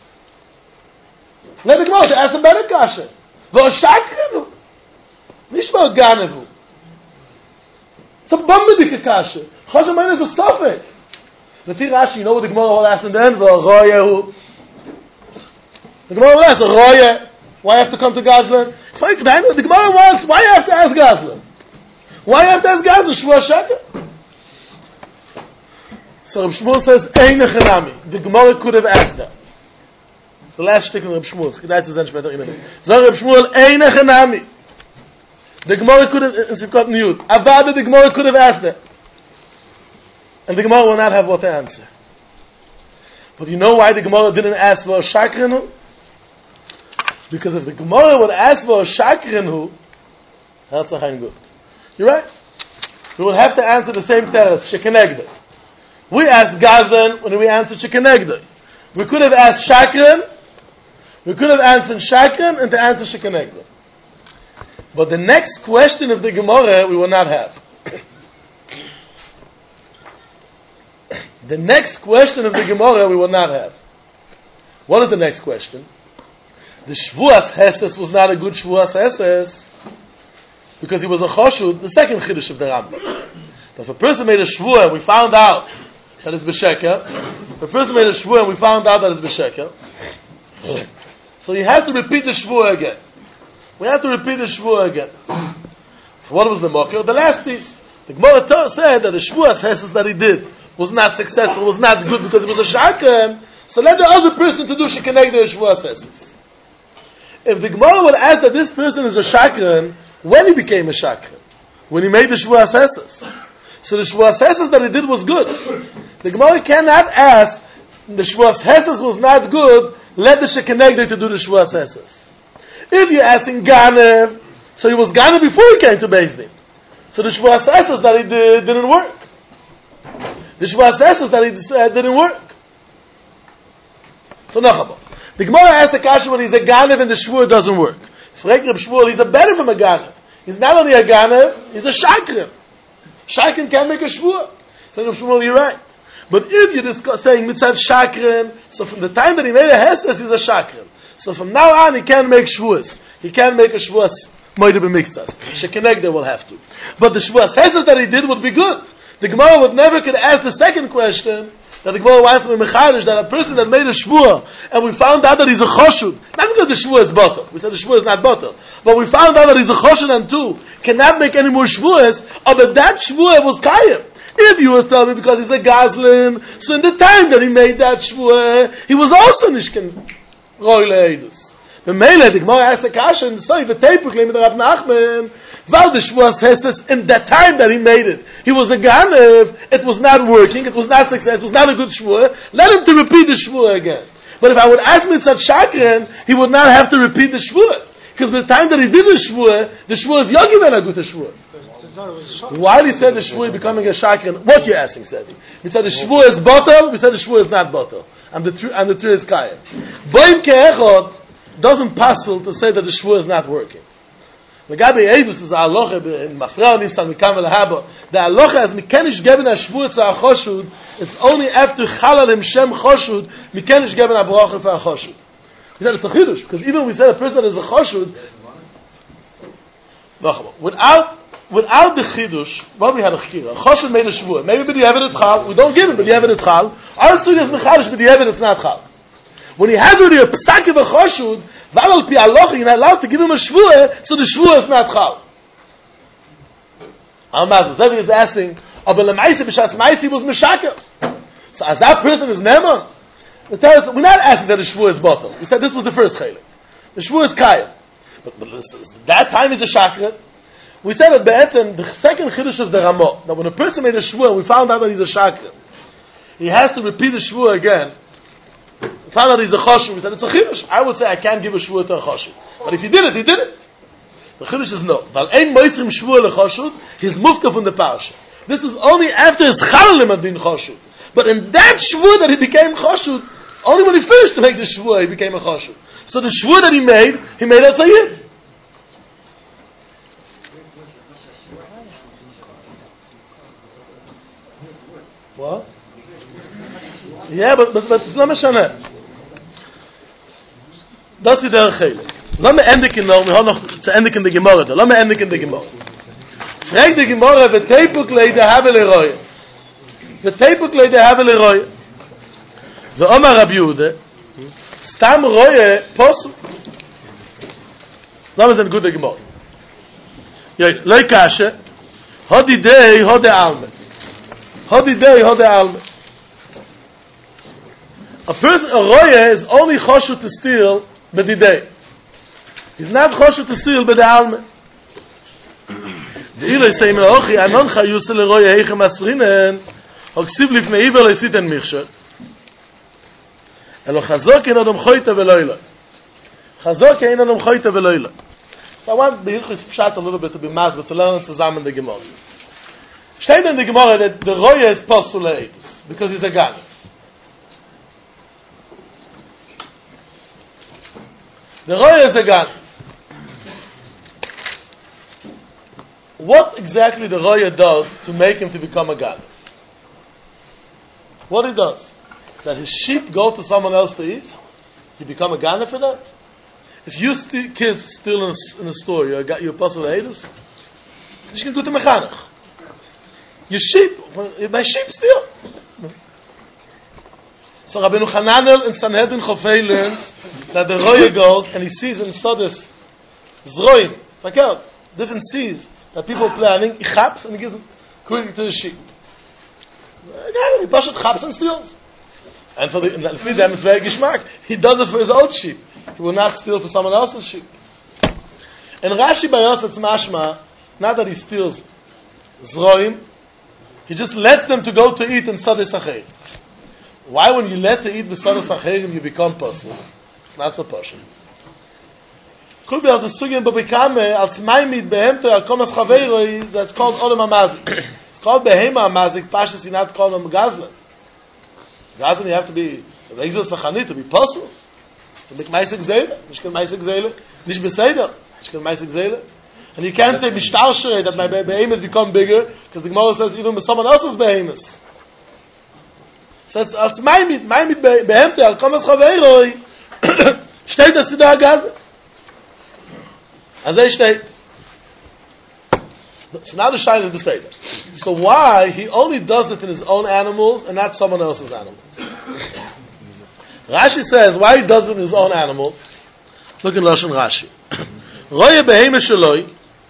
Let the Gemara, ask a better kasha. Well, a shakran, Nishma ganevu. It's a bombadika kasha. Choshemayne is a suffix. The Rashi, you know what the Gemara will ask in the end? The Gemara will ask, the roya. Why have to come to Gazlan? The Gemara wants, why you have to ask Gazlan? Why you have to ask Gazlan? Shvur sheker? So Reb Shmuel says, Ein echanami. The Gemara could have asked that. It's the last shtick of Reb Shmuel. It's gedait zu sein später in der So Reb Shmuel, Ein echanami. The Gemara could have, in Sivkot Niyud, Avada, the Gemara could have asked that. And the Gemara will not have what to answer. But you know why the Gemara didn't ask for a shakrinu? Because if the Gemara would ask for a shakrinu, that's a hangut. You're right. We would have to answer the same teretz, shekenegdoi. We asked Gazlan when we answered shekenegdoi. We could have asked shakran, we could have answered shakran and to answer shekenegdoi. But the next question of the Gemara we will not have. The next question of the Gemara we will not have. What is the next question? The Shvuas Heses was not a good Shvuas Heses because he was a Choshud, the second Chiddush of the Rambam. If a person made a Shvuah and we found out that it's B'Sheker, if a person made a Shvuah and we found out that it's B'Sheker, so he has to repeat the Shvuah again. We have to repeat the Shvuah again. So what was the Mokher? The last piece. The Gemara said that the Shvuas Heses that he did was not successful, was not good because it was a Shakran, so let the other person to do Shekeneg the Shvuas Heses. If the Gemara would ask that this person is a Shakran, when he became a Shakran? When he made the Shvuas Heses. So the Shvuas Heses that he did was good. The Gemara cannot ask, the Shvuas Heses was not good, let the Shekeneg to do the Shvuas Heses. If you're asking Ganev, So he was gonna before he came to Beis Din. So the Shvuas says that he did, didn't work. The Shvuas says that he uh, didn't work. So nachabah. The Gemara asked the Kasha when he's a Ganev and the Shvur doesn't work. Fregt Reb Shmuel, he's a better from a Ganev. He's not only a Ganev, he's a Shakrim. Shakrim can't make a Shvur. So Reb Shmuel, you're right. But if you're discuss, saying Mitzad Shakrim, so from the time that he made a Hestes, he's a Shakrim. So from now on, he can't make Shvuas. He can't make a Shvuas. Moide b'miktzas. Shekenegde will have to. But the Shvuas Hestes that he did would be good. The Gemara would never could ask the second question, that the Gemara wants to be mecharish, that a person that made a shvur, and we found out that he's a choshud, not because the shvur is bottle, we said the shvur is not bottle, but we found out that he's a choshud and two, cannot make any more shvuras, or that that shvur was kayim. If you were telling me because he's a gazlin, so in the time that he made that shvur, he was also nishken roy le'edus. The Mele, the Gemara asked a kasha, and so if a tape proclaimed Rav Nachman, while the Shvuas Hesses, in that time that he made it, he was a Ganev, it was not working, it was not success, it was not a good Shvuah, let him to repeat the Shvuah again. But if I would ask Mitzad Shakran, he would not have to repeat the Shvuah. Because by the time that he did the Shvuah, the Shvuah is Yogi Ben a good Shvuah. While he said the Shvuah is becoming a Shakran, what you asking, said he? He said the Shvuah is bottle, we said the Shvuah is not bottle. And the, tr- and the tree is Kaya. Boim Ke'echot doesn't passel to say that the Shvuah is not working. Megabe Eidus is a halacha in Mafra Nistan Mikam Elahaba. The halacha is mikenish geben a shvur to a choshud. It's only after chalal im shem choshud mikenish geben a bracha for a choshud. He said it's a chidush because even when we said a person that is a choshud, without without the chidush, what we had a chkira, a choshud made a shvur. Maybe b'diavad it's chal. We don't give him b'diavad it's chal. All sugyas mecharish b'diavad it's not chal. When he has already a psak of a choshud, Valal pi aloch, you're not allowed to give him a shvuah, so the shvuah is not chal. Amaz, Zevi is asking, aber lemaisi b'shas maisi was mishakel. So as that person is neman, we're not asking that the shvuah is bottle. We said this was the first chaylik. The shvuah is kaya. But, but this, that time is a shakret. We said at Be'etzem, the second chiddush of the Ramah, that when a person made a shvuah, we found out that he's a shakret. He has to repeat the shvuah again. We found out he's a choshev. We said it's a chiddush. I would say I can't give a shvuah to a choshev. But if he did it, he did it. The chiddush is no. Val ein moisrim shvuah lechoshev, he's mufka from the parsha. This is only after his chalalim adin choshev. But in that shvuah that he became choshev, only when he finished to make the shvuah, he became a choshev. So the shvuah that he made, he made a tzayid. What? Yeah, but, but, but it's not mashana. Das ist der Chele. Lass mir endigen noch, wir haben noch zu endigen die Gemorre da. Lass mir endigen die Gemorre. Frag die Gemorre, wer Teipukle de have le roye. Wer Teipukle de have le roye. Ve Omar Rabbi Yehuda, stam roye posu. Lass mir eine gute Gemorre. Ja, loi kashe, hodi dei, hodi alme. Hodi dei, hodi alme. A person, a roye, is only choshu to steal by the day. He's not choshu to steal by the alme. The ilay say me ochi, anon chayus le roye heichem asrinen, hoksiv lifnei iber leisiten michsher. Elo chazok in odom choyta veloila. Chazok in odom choyta veloila. So I want the Hilchus Pshat a little bit to be mass, but to learn zusammen the Gemara. Steht in the Gemara that the roye is posul le'edus, because he's a gan. The roya is a gun. What exactly the roya does to make him to become a gun? What he does? That his sheep go to someone else to eat? He become a gun for that? If you st- kids steal in a, in a store, you're a, you're a puzzle haters? You can go to mechanech. Your sheep, my sheep steal. So Rabbeinu Hananel in Sanhedrin Chofei learns that the roya goes and he sees in Sodus Zroim, like out, different seas that people are planning, he chaps and he gives it quickly to the sheep. Again, he pushes chaps and steals. And for the, and for them it's very gishmak. He does it for his own sheep. He will not steal for someone else's sheep. And Rashi Bayos, it's mashma, not that he steals Zroim, he just lets them to go to eat in Sodus Achei. Why when you let to eat b'sadas acherim you become pasul? It's not so pasul. could be as the sugin babikame als maimid behemte al komas chaveiroi, that's called olam amazik. It's called behema amazik, pashas you not call them gazlan. Gazlan you have to be regzul sachanit, to be possible. To make meisig zele, nicht kein meisig zele, nicht beseder, nicht kein meisig zele. And you can't say mishtarshe that my behemoths become bigger, because the Gemara says even with someone else's behemoths. So it's, it's maimid, maimid behemte al komas chaveiroi, steht das in der Gazlan. As they state. So now the shine is beside. So why he only does it in his own animals and not someone else's animals? Rashi says why he does it in his own animals. Look in Lashon Rashi. Roye beheme sheloi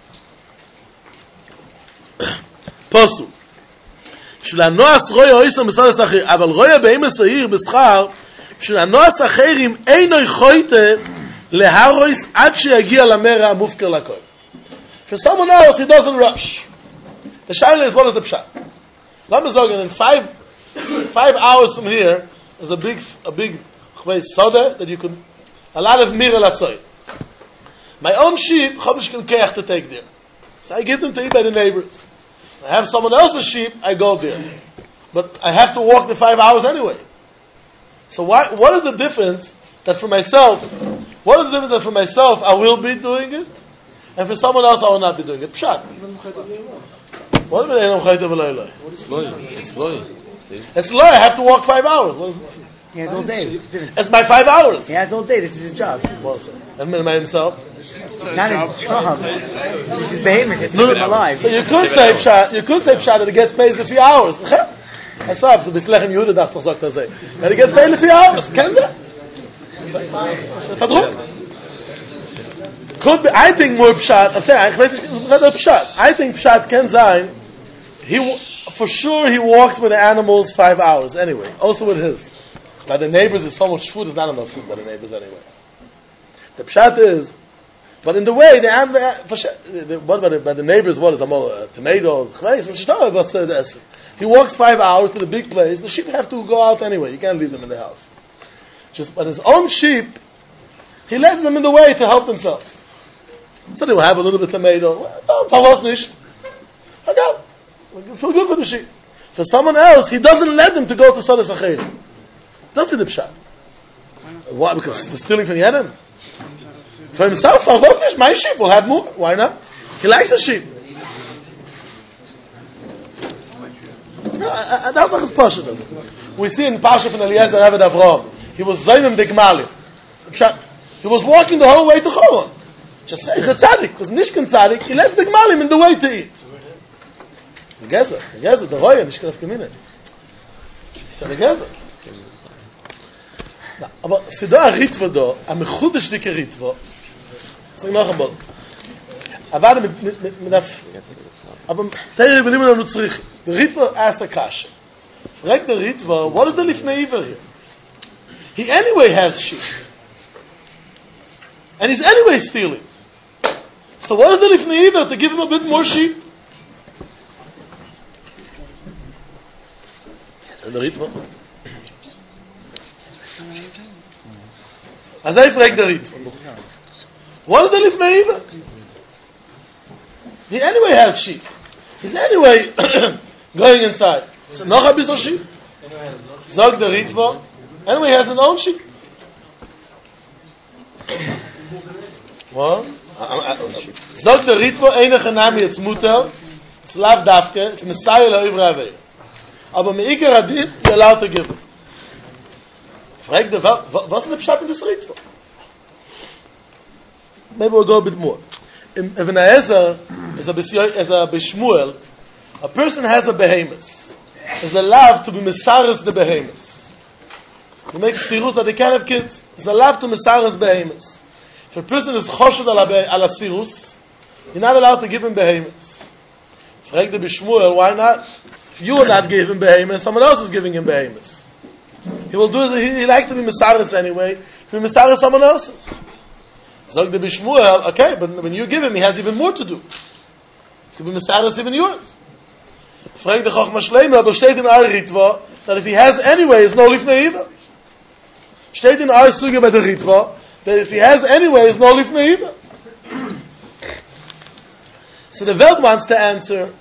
postu. Shul anoas roye oisam b'sadas achir. Aval roye beheme seir b'schar shul anoas achirim einoi choite leharois ad sheyagia lamera mufker lakol. For someone else, he doesn't rush. The shaila is what is the pshat. Lamazogin, in five five hours from here, there's a big a big chvei soda that you can a lot of mira latzoy. My own sheep, chomish can keach to take there, so I give them to eat by the neighbors. I have someone else's sheep, I go there, but I have to walk the five hours anyway. So why? What is the difference that for myself? What is the difference that for myself I will be doing it, and for someone else I will not be doing it? Pshat. What do you mean? It's loy. It's loy. It's loy. I have to walk five hours. What is it? He has all day. It's, it's my five hours. He has all day. This is his job. And by himself? Not his job. This is his behemoth. It's no, no. alive. So you could say pshat. You could say pshat that it gets paid the few hours. I saw it. So Bislechem Yehuda dacht toch sagt say. And it gets paid the few hours. Can that? Could be, I think more pshat. I'm saying, pshat. I think pshat can sein. He for sure he walks with the animals five hours anyway. Also with his. By the neighbors is so much food. There's not enough food by the neighbors anyway. The pshat is, but in the way the animal. What by the, by the neighbors? What is uh, tomatoes? He walks five hours to the big place. The sheep have to go out anyway. You can't leave them in the house. Just but his own sheep, he lets them in the way to help themselves. So they will have a little bit of tomato. Oh, feel good for the sheep. For someone else, he doesn't let them to go to Sodas Acherim. That's the pshat. Why? Because they're stealing from Yedim. For himself, my sheep will have more. Why not? He likes the sheep. No, I, I, that's like his Pasha does it. We see in Pasha from Eliezer Eved Avraham. He was Zayim Degmalim. He was walking the whole way to Choron. Just say, he's a tzaddik. Because Nishkan tzaddik, he lets Degmalim in the way to eat. The Gezer, the Gezer, the Roya, Nishkan of Kemine. It's the Gezer. Aber Sido HaRitva do, a mechudesh dike Ritva, sag noch einmal, aber mit, mit, mit, mit, aber Teire benehmen am Nutzrich, the Ritva asks a kasha. Frag the Ritva, what is the Lifnei Iver here? He anyway has sheep. And he's anyway stealing. So what is the Lifnei Iver to give him a bit more sheep? And the Ritva? As I break the Ritva. What is the Lifnei Iver? He anyway has sheep. He's anyway going inside. So noch a bissel sheep. Zog the Ritva. Anyway, he has an own sheep. What? Zog the Ritva, einige Name, it's Mutter, it's Lav Davke, it's Messiah Le'ivra Avei. Aber me'iker Adin, you're allowed to give it. Frag the, what's the pshat in this Ritva? Maybe we'll go a bit more. In Ibn Ezer, as a Bishmuel, a person has a behemoth. Is allowed to be Mesaris the behemoth. He makes sirus that they can't have kids. He's allowed to Mesaris behemoth. If a person is Choshad ala sirus, you're not allowed to give him behemoth. Frag the Bishmuel, why not? If you will not give him behemoth, someone else is giving him behemoth. He will do it, he, he likes to be Mesaris anyway, to be Mesaris someone else's. Zog the Bishmuel, okay, but when you give him, he has even more to do. He can be Mesaris even yours. Frag the Chochma Shleima, aber steht in our Ritva, that if he has anyway, it's no Lifnei Iver. Steht in our Suge by the Ritva, that if he has anyway, it's no Lifnei Iver. So the Welt wants to answer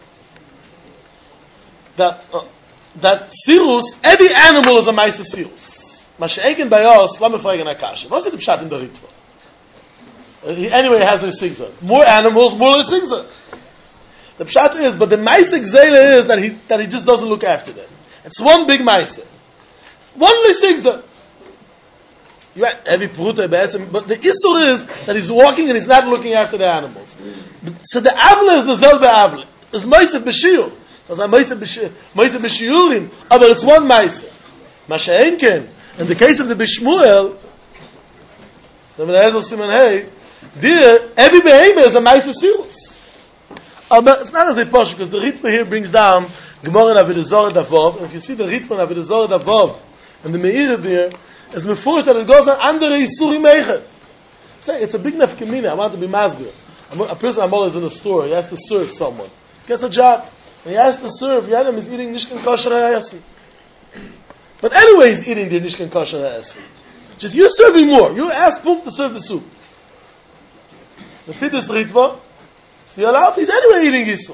that uh, that Sirus, every animal is a Maisa Sirus. Masha'egen by us, let me fragen Akasha. What's the Pshat in the Ritva? Anyway, it has the Sigza. More animals, more the Sigza. The Pshat is, but the Maisa Gzela is that he that he just doesn't look after them. It's one big Maisa. One Sigza. You have every Pruta, but the Istur is that he's walking and he's not looking after the animals. So the Avla is the Zelbe Avla. It's Maisa B'Shiyur. It's a Maisa B'Shiyur. Maisa B'Shiyurim. But it's one Maisa. Masha'enken. In the case of the Bishmuel, the Menezel Siman Hey, there, every Behemoth is a Maisa Sirus. But it's not as a posh, because the Ritva here brings down Gemara in Avodah Zarah Davov, and if you see the Ritva in Avodah Zarah Davov, and the Meira there, it's before that it goes on under Yisurim Eichet. Say, it's a big nefkemina. I want to be masbir. A person I'm always in a store, he has to serve someone. Gets a job. And he has to serve. Yadam is eating Nishkan Kosher HaYasin. But anyway, he's eating the Nishkan Kosher HaYasin. Just you're serving more. You asked Pum to serve the soup. The Fiddus Ritva, so you're allowed, he's anyway eating Yisur.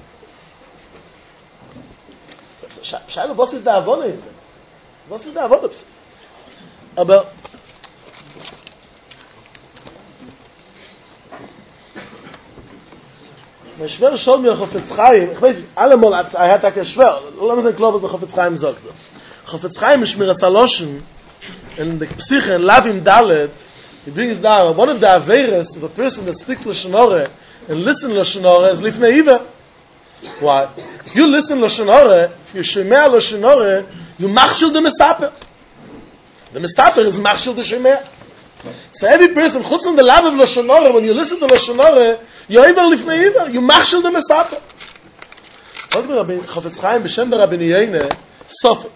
Shaila, what is the Avona in there? What is the Avona? Aber mein schwer schon mir Chofetz Chaim, ich weiß, allemal, er hat auch schwer, lass uns ein Klobel bei Chofetz Chaim sagt. Chofetz Chaim ist mir Saloshen, in the Psyche, in Lavim Dalet, he brings down, one of the Averes of a person that speaks Lashon Hora and listen Lashon Hora is Lifnei Iva. Why? If you listen Lashon Hora, if you shemea Lashon Hora, you machshil the Mesaper. The Mesaper is machshil the Shemea. So every person, chutz on the love of Lashon Hora, when you listen to Lashon Hora, you're able Lifnei Iva, you machshil the Mesaper. Sagt mir Rabbi Chofetz Chaim b'shem Rabbi Yeine, Sofik.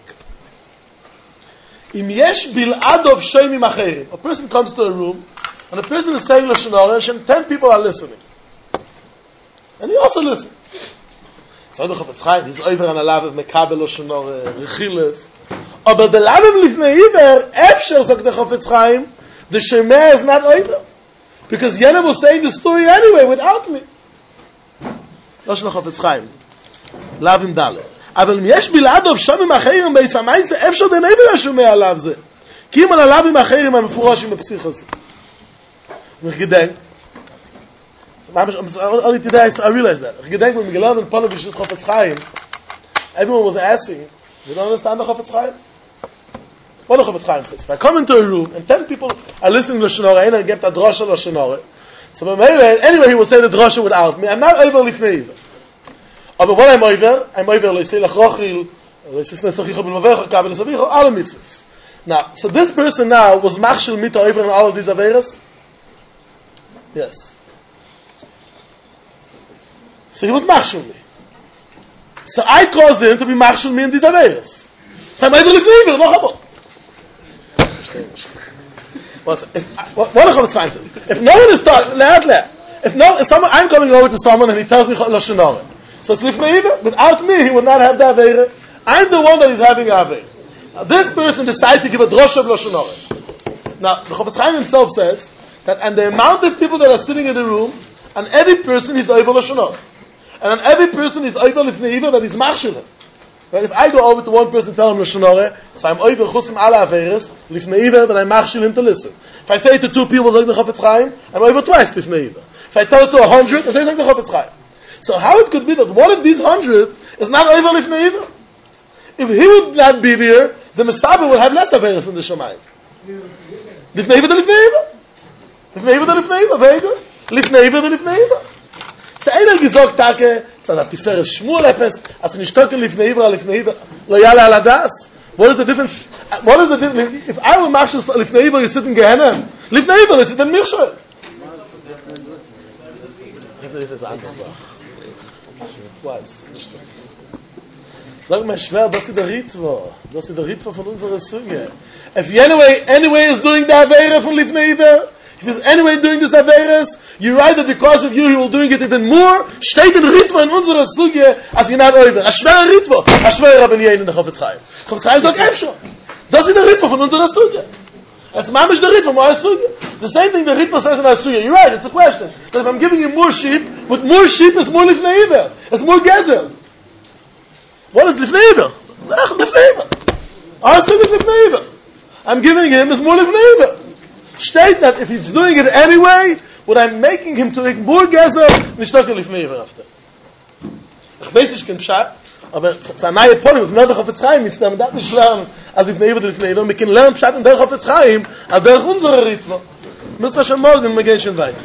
Im yesh bil'adov shoymim acherim. A person comes to a room, and a person is saying Lashon Hora, and ten people are listening. And he also listens. So the Chofetz Chaim, he's over on a love of Mekabel Lashon Hora, Rechiles. Aber the love of Lifnei Iver, Efshel, sagt the Chofetz Chaim, the Shemeh is not over. Because Yenem was saying the story anyway, without me. Lashon Chofetz Chaim. Love him Dalet. אבל אם יש בלעדו שומעים אחרים ביסמייס אפשר דמייבר השומע עליו זה כי אם על הלבים אחרים המפורשים בפסיך הזה ואיך גדנק only today I realized that. Ich gedenke, when we learned in Polish is Chofetz Chaim, everyone was asking, you don't understand the Chofetz Chaim? What the Chofetz Chaim says? If I come into a room and ten people are listening to Lashon Hora and I get a drasha Lashon Hora, so anyway he will say the drasha without me. I'm not able Lifnei Iva. Aber what I'm over, I'm over Leisei Lachrochil, Leisei Snesochicho B'Mavecho, Kabel Savicho, all the mitzvahs. Now, so this person now was machshil mita over in all of these averas? Yes. So he was machshil me. So I caused him to be machshil me in these averas. So I'm able to leave it, no habo. What a Chofetz Chaim says. If no one is talking, let let. If no, if someone, I'm coming over to someone and he tells me Lashon Hora. So it's Lifnei Iva. Without me, he would not have the Aveira. I'm the one that is having the Aveira. Now, this person decided to give a drosha of Lashon Hora. Now, the Chofetz Chaim himself says that, and the amount of people that are sitting in the room, and every person is over Lashon Hora. And on every person is over Lifnei Iva that is machshil. Right? If I go over to one person and tell him Lashon Hora, so I'm over chusim ala Aveiras, Lifnei Iva, that I machshil him to listen. If I say it to two people like the Chofetz Chaim, I'm over twice Lifnei Iva. If I tell it to a hundred, I say like the Chofetz Chaim. So how it could be that one of these hundred is not over Lifnei Iva? If he would not be there, the Mesaber would have less Averas in the Shemayim. Lifnei Iva the Lifnei Iva. Lifnei Iva the Lifnei Iva. Very good. Lifnei Iva the Lifnei Iva. So einer gesagt, Take, so that Tiferes Shmuel Efes, as nicht token Lifnei Iva, Lifnei Iva, lo yala ala das. What is the difference? What is the difference? If I were Machshel Lifnei Iva, you sit in Gehenna. Lifnei Iva, you sit in Mirshel. Das ist anders. Sag mal schwer, das ist der Ritva. Das ist der Ritva von unserer Suge. If you anyway, anyway is doing the Aveira from Lifnei Iva, if he's anyway doing this Aveiras, you're right that because of you he will doing it even more, steht in Ritva in unserer Suge, als you're not over. A schwer Ritva. A schwer Rabbi Yeine in der Chofetz Chaim. Chofetz Chaim sagt, eben schon. Das ist der Ritva von unserer Suge. That's mamish the ritva more asuya. The same thing the ritva says in asuya. You're right. It's a question. That if I'm giving you more sheep, with more sheep is more lifnei iver. It's more gezel. What is lifnei iver? Lifnei iver. Asuya is lifnei iver. I'm giving him is more lifnei iver. State that if he's doing it anyway, what I'm making him to make more gezel, nishtaka lifnei iver after. Ich weiß nicht, kein Pshat, aber es ist ein neuer Poli, was wir noch auf der Zerayim jetzt man darf nicht lernen, als ich nehme durch Leben, wir können lernen Pshat und durch auf der Zerayim, als durch unsere Rhythmen. Müssen wir schon morgen, und wir gehen schon weiter.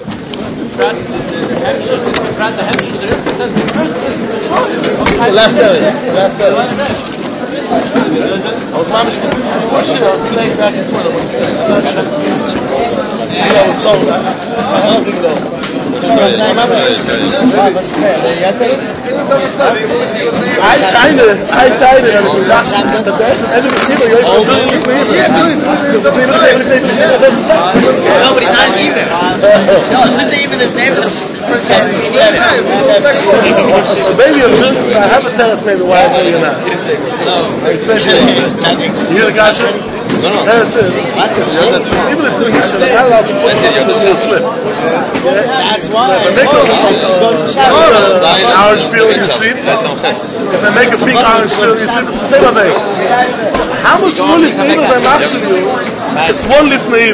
Last Paris, last Paris. I was mamish push it or play back and forth. I was low. I was low. I kind of, I kind of, and it's actually the best. And every people, you're going to do it. Yeah, do it. No, but he's not even. No, isn't even his name? Maybe a little. I haven't tell us maybe why I'm doing it now. You hear the guy saying? No, no. That's it. Even if doing it, they're not allowed to put it in the slip. That's why. If they make a an orange peel in your sleep, if they make a big orange peel in your sleep, it's the same thing. How much more lifnei am I asking you? It's one lifnei.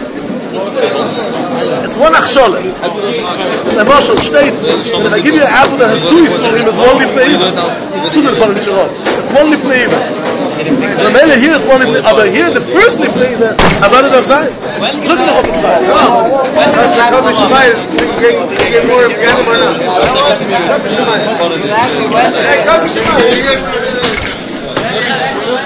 It's one achshole. The Marshal states, if I give you an apple that has two lifnei, it's one lifnei. It's one lifnei. The mele here is one lifnei. But here, the first lifnei, I've heard it of Zion. Look at the whole side. Rabbi Shemai is getting more of a gamble now. Rabbi Shemai. Rabbi Shemai.